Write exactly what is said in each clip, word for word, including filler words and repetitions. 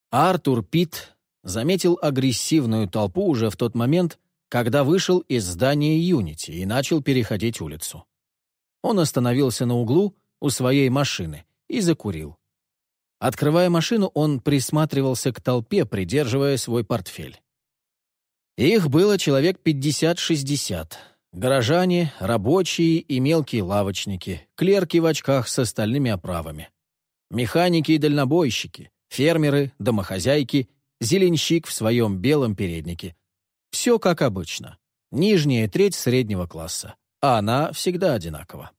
Артур Пит заметил агрессивную толпу уже в тот момент, когда вышел из здания Юнити и начал переходить улицу. Он остановился на углу у своей машины и закурил. Открывая машину, он присматривался к толпе, придерживая свой портфель. Их было человек пятьдесят-шестьдесят. Горожане, рабочие и мелкие лавочники, клерки в очках с остальными оправами. Механики и дальнобойщики, фермеры, домохозяйки, зеленщик в своем белом переднике. Все как обычно. Нижняя треть среднего класса, а она всегда одинакова.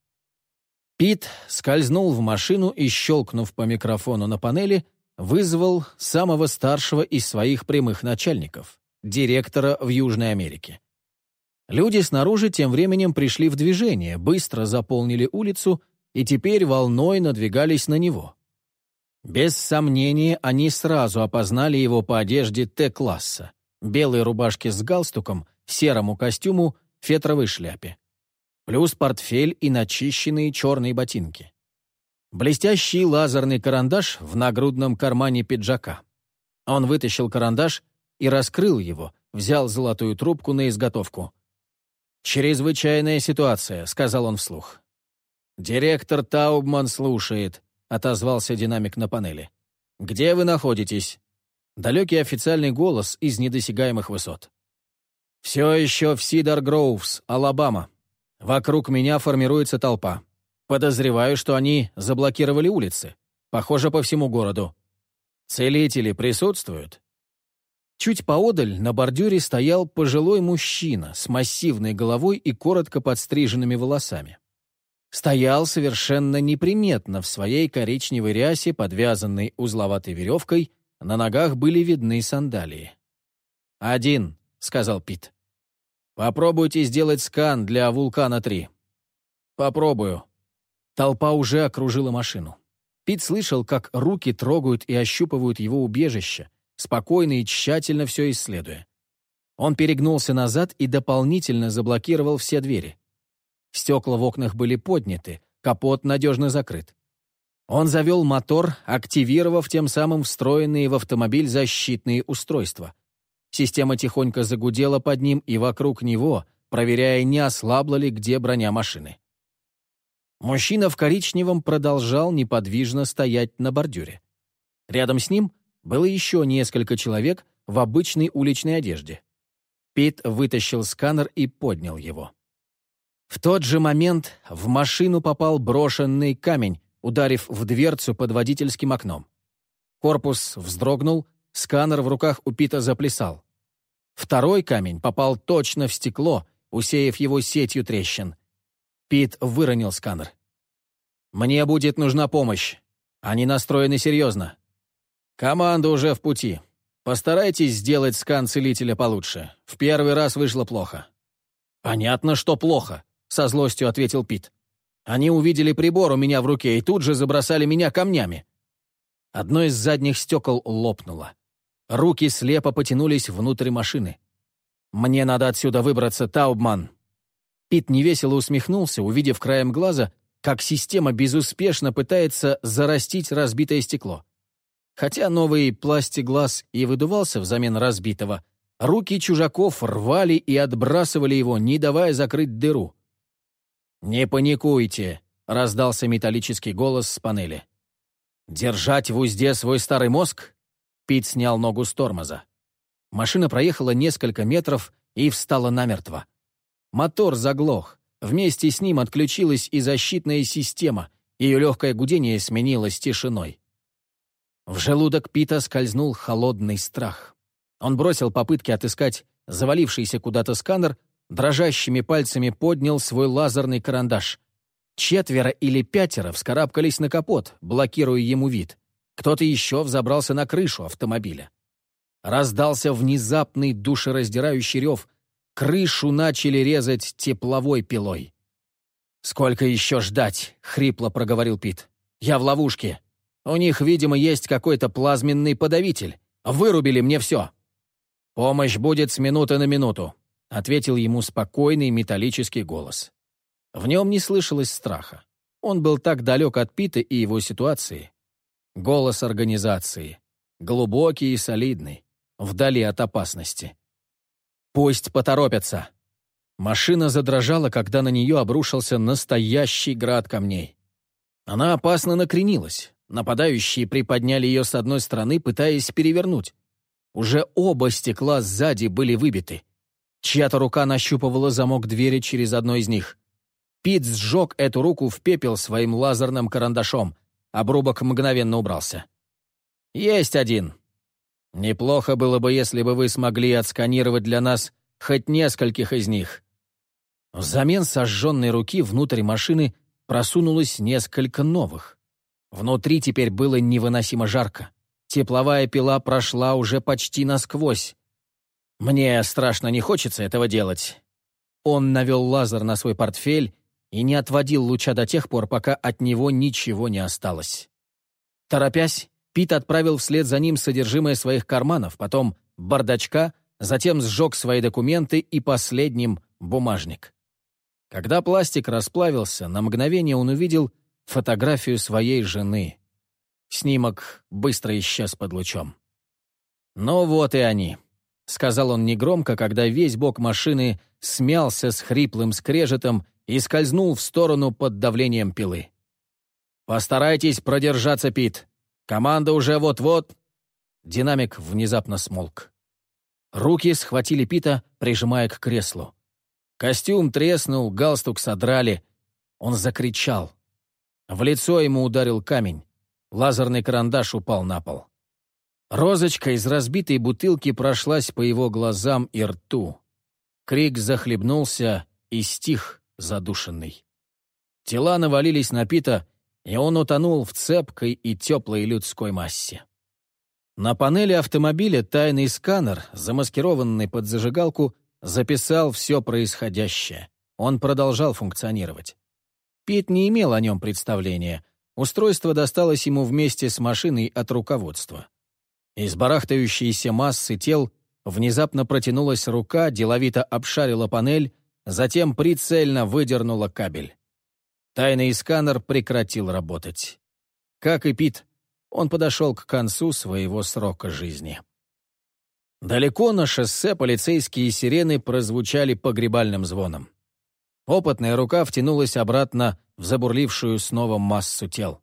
Пит скользнул в машину и, щелкнув по микрофону на панели, вызвал самого старшего из своих прямых начальников, директора в Южной Америке. Люди снаружи тем временем пришли в движение, быстро заполнили улицу и теперь волной надвигались на него. Без сомнения, они сразу опознали его по одежде Т-класса, белой рубашке с галстуком, серому костюму, фетровой шляпе. Плюс портфель и начищенные черные ботинки. Блестящий лазерный карандаш в нагрудном кармане пиджака. Он вытащил карандаш и раскрыл его, взял золотую трубку на изготовку. «Чрезвычайная ситуация», — сказал он вслух. «Директор Таубман слушает», — отозвался динамик на панели. «Где вы находитесь?» Далекий официальный голос из недосягаемых высот. «Все еще в Сидар-Гроувс, Алабама. Вокруг меня формируется толпа. Подозреваю, что они заблокировали улицы. Похоже, по всему городу. Целители присутствуют?» Чуть поодаль на бордюре стоял пожилой мужчина с массивной головой и коротко подстриженными волосами. Стоял совершенно неприметно в своей коричневой рясе, подвязанной узловатой веревкой, на ногах были видны сандалии. «Один», — сказал Пит. «Попробуйте сделать скан для Вулкана-три». «Попробую». Толпа уже окружила машину. Пит слышал, как руки трогают и ощупывают его убежище, спокойно и тщательно все исследуя. Он перегнулся назад и дополнительно заблокировал все двери. Стекла в окнах были подняты, капот надежно закрыт. Он завел мотор, активировав тем самым встроенные в автомобиль защитные устройства. Система тихонько загудела под ним и вокруг него, проверяя, не ослабла ли где броня машины. Мужчина в коричневом продолжал неподвижно стоять на бордюре. Рядом с ним было еще несколько человек в обычной уличной одежде. Пит вытащил сканер и поднял его. В тот же момент в машину попал брошенный камень, ударив в дверцу под водительским окном. Корпус вздрогнул, сканер в руках у Пита заплясал. Второй камень попал точно в стекло, усеяв его сетью трещин. Пит выронил сканер. «Мне будет нужна помощь. Они настроены серьезно. Команда уже в пути. Постарайтесь сделать скан целителя получше. В первый раз вышло плохо». «Понятно, что плохо», — со злостью ответил Пит. «Они увидели прибор у меня в руке и тут же забросали меня камнями». Одно из задних стекол лопнуло. Руки слепо потянулись внутрь машины. «Мне надо отсюда выбраться, Таубман». Пит невесело усмехнулся, увидев краем глаза, как система безуспешно пытается зарастить разбитое стекло. Хотя новый пластиглаз и выдувался взамен разбитого, руки чужаков рвали и отбрасывали его, не давая закрыть дыру. «Не паникуйте», — раздался металлический голос с панели. «Держать в узде свой старый мозг?» Пит снял ногу с тормоза. Машина проехала несколько метров и встала намертво. Мотор заглох. Вместе с ним отключилась и защитная система. Ее легкое гудение сменилось тишиной. В желудок Пита скользнул холодный страх. Он бросил попытки отыскать завалившийся куда-то сканер, дрожащими пальцами поднял свой лазерный карандаш. Четверо или пятеро вскарабкались на капот, блокируя ему вид. Кто-то еще взобрался на крышу автомобиля. Раздался внезапный душераздирающий рев. Крышу начали резать тепловой пилой. «Сколько еще ждать?» — хрипло проговорил Пит. «Я в ловушке. У них, видимо, есть какой-то плазменный подавитель. Вырубили мне все». «Помощь будет с минуты на минуту», — ответил ему спокойный металлический голос. В нем не слышалось страха. Он был так далек от Пита и его ситуации. Голос организации. глубокий и солидный, вдали от опасности. «Пусть поторопятся!» Машина задрожала, когда на нее обрушился настоящий град камней. Она опасно накренилась. Нападающие приподняли ее с одной стороны, пытаясь перевернуть. Уже оба стекла сзади были выбиты. Чья-то рука нащупывала замок двери через одно из них. Пит сжег эту руку в пепел своим лазерным карандашом. Обрубок мгновенно убрался. «Есть один. Неплохо было бы, если бы вы смогли отсканировать для нас хоть нескольких из них». Взамен сожженной руки внутрь машины просунулось несколько новых. Внутри теперь было невыносимо жарко. Тепловая пила прошла уже почти насквозь. «Мне страшно не хочется этого делать». Он навел лазер на свой портфель и не отводил луча до тех пор, пока от него ничего не осталось. Торопясь, Пит отправил вслед за ним содержимое своих карманов, потом бардачка, затем сжег свои документы и последним бумажник. Когда пластик расплавился, на мгновение он увидел фотографию своей жены. Снимок быстро исчез под лучом. «Ну вот и они», — сказал он негромко, когда весь бок машины смялся с хриплым скрежетом и скользнул в сторону под давлением пилы. «Постарайтесь продержаться, Пит. Команда уже вот-вот...» Динамик внезапно смолк. Руки схватили Пита, прижимая к креслу. Костюм треснул, галстук содрали. Он закричал. В лицо ему ударил камень. Лазерный карандаш упал на пол. Розочка из разбитой бутылки прошлась по его глазам и рту. Крик захлебнулся и стих, задушенный. Тела навалились на Пита, и он утонул в цепкой и теплой людской массе. На панели автомобиля тайный сканер, замаскированный под зажигалку, записал все происходящее. Он продолжал функционировать. Пит не имел о нем представления. Устройство досталось ему вместе с машиной от руководства. Из барахтающейся массы тел внезапно протянулась рука, деловито обшарила панель, затем прицельно выдернула кабель. Тайный сканер прекратил работать. Как и Пит, он подошел к концу своего срока жизни. Далеко на шоссе полицейские сирены прозвучали погребальным звоном. Опытная рука втянулась обратно в забурлившую снова массу тел.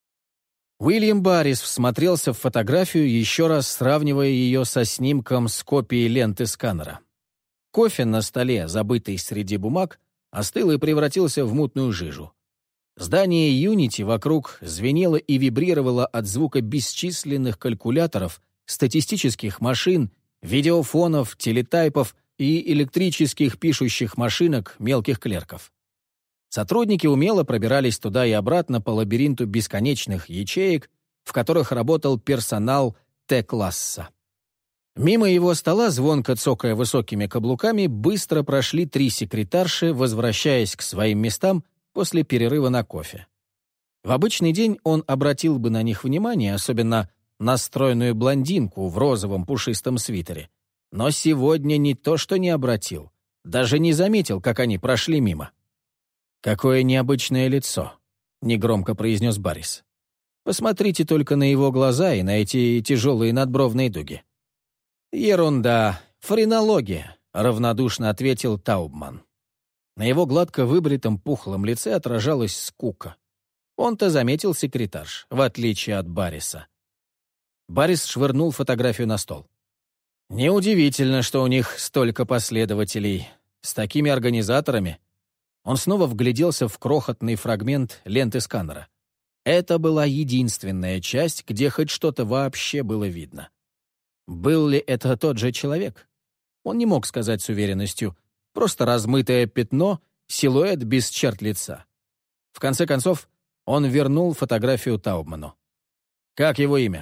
Уильям Баррис всмотрелся в фотографию, еще раз сравнивая ее со снимком с копией ленты сканера. Кофе на столе, забытый среди бумаг, остыл и превратился в мутную жижу. Здание Unity вокруг звенело и вибрировало от звука бесчисленных калькуляторов, статистических машин, видеофонов, телетайпов и электрических пишущих машинок мелких клерков. Сотрудники умело пробирались туда и обратно по лабиринту бесконечных ячеек, в которых работал персонал Т-класса. Мимо его стола, звонко цокая высокими каблуками, быстро прошли три секретарши, возвращаясь к своим местам после перерыва на кофе. В обычный день он обратил бы на них внимание, особенно на стройную блондинку в розовом пушистом свитере. Но сегодня не то что не обратил, даже не заметил, как они прошли мимо. «Какое необычное лицо», — негромко произнес Баррис. «Посмотрите только на его глаза и на эти тяжелые надбровные дуги». «Ерунда, френология», — равнодушно ответил Таубман. На его гладко выбритом пухлом лице отражалась скука. Он-то заметил секретарш, в отличие от Барриса. Баррис швырнул фотографию на стол. «Неудивительно, что у них столько последователей. С такими организаторами...» Он снова вгляделся в крохотный фрагмент ленты сканера. Это была единственная часть, где хоть что-то вообще было видно. Был ли это тот же человек? Он не мог сказать с уверенностью. Просто размытое пятно, силуэт без черт лица. В конце концов, он вернул фотографию Таубману. «Как его имя?»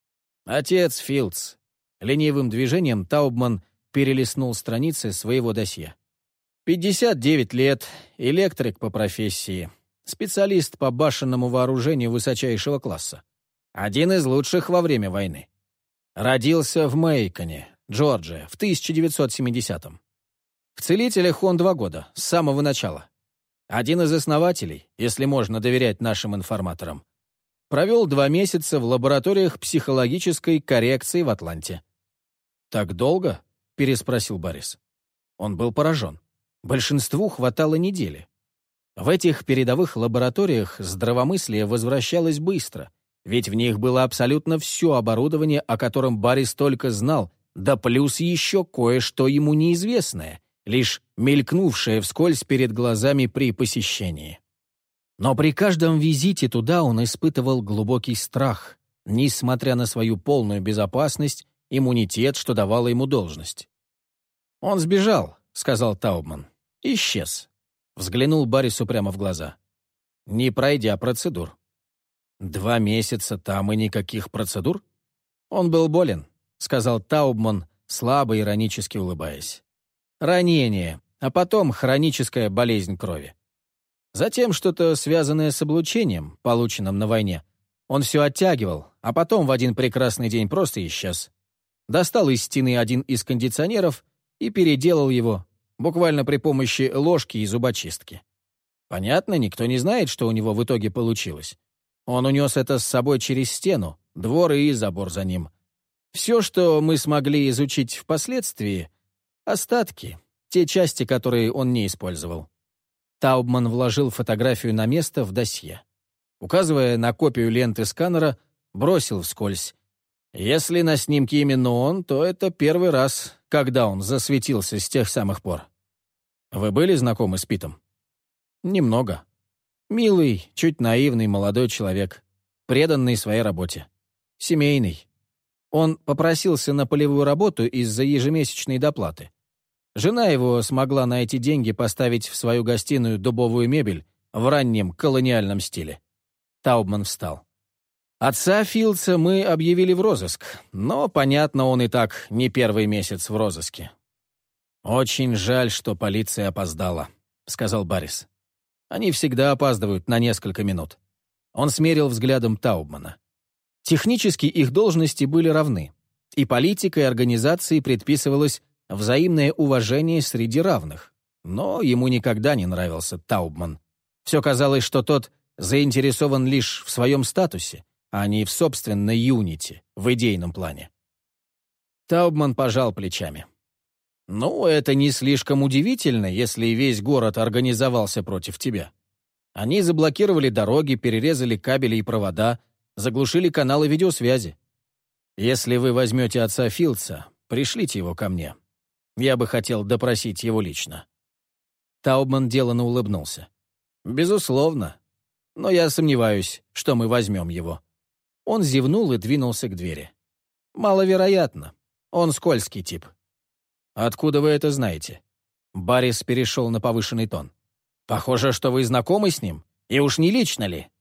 «Отец Филдс». Ленивым движением Таубман перелистнул страницы своего досье. пятьдесят девять лет, электрик по профессии, специалист по башенному вооружению высочайшего класса. Один из лучших во время войны. Родился в Мэйконе, Джорджия, в тысяча девятьсот семидесятом. В целителях он два года, с самого начала. Один из основателей, если можно доверять нашим информаторам. Провел два месяца в лабораториях психологической коррекции в Атланте». «Так долго?» — переспросил Борис. Он был поражен. Большинству хватало недели. В этих передовых лабораториях здравомыслие возвращалось быстро, ведь в них было абсолютно все оборудование, о котором Борис только знал, да плюс еще кое-что ему неизвестное, лишь мелькнувшее вскользь перед глазами при посещении. Но при каждом визите туда он испытывал глубокий страх, несмотря на свою полную безопасность, иммунитет, что давала ему должность. «Он сбежал», — сказал Таубман. «Исчез». Взглянул Борису прямо в глаза. «Не пройдя процедур». «Два месяца там и никаких процедур?» «Он был болен», — сказал Таубман, слабо иронически улыбаясь. «Ранение, а потом хроническая болезнь крови. Затем что-то связанное с облучением, полученным на войне. Он все оттягивал, а потом в один прекрасный день просто исчез. Достал из стены один из кондиционеров и переделал его, буквально при помощи ложки и зубочистки. Понятно, никто не знает, что у него в итоге получилось. Он унес это с собой через стену, двор и забор за ним. Все, что мы смогли изучить впоследствии — остатки, те части, которые он не использовал». Таубман вложил фотографию на место в досье. Указывая на копию ленты сканера, бросил вскользь. «Если на снимке именно он, то это первый раз, когда он засветился с тех самых пор». «Вы были знакомы с Питом?» «Немного. Милый, чуть наивный молодой человек, преданный своей работе. Семейный. Он попросился на полевую работу из-за ежемесячной доплаты. Жена его смогла на эти деньги поставить в свою гостиную дубовую мебель в раннем колониальном стиле». Таубман встал. «Отца Филдса мы объявили в розыск, но, понятно, он и так не первый месяц в розыске». «Очень жаль, что полиция опоздала», — сказал Борис. «Они всегда опаздывают на несколько минут». Он смерил взглядом Таубмана. Технически их должности были равны, и политикой организации предписывалось взаимное уважение среди равных. Но ему никогда не нравился Таубман. Все казалось, что тот заинтересован лишь в своем статусе, а не в собственной юнити, в идейном плане. Таубман пожал плечами. «Ну, это не слишком удивительно, если весь город организовался против тебя. Они заблокировали дороги, перерезали кабели и провода, заглушили каналы видеосвязи. Если вы возьмете отца Филдса, пришлите его ко мне. Я бы хотел допросить его лично». Таубман деланно улыбнулся. «Безусловно. Но я сомневаюсь, что мы возьмем его». Он зевнул и двинулся к двери. «Маловероятно. Он скользкий тип». «Откуда вы это знаете?» Борис перешел на повышенный тон. «Похоже, что вы знакомы с ним, и уж не лично ли?»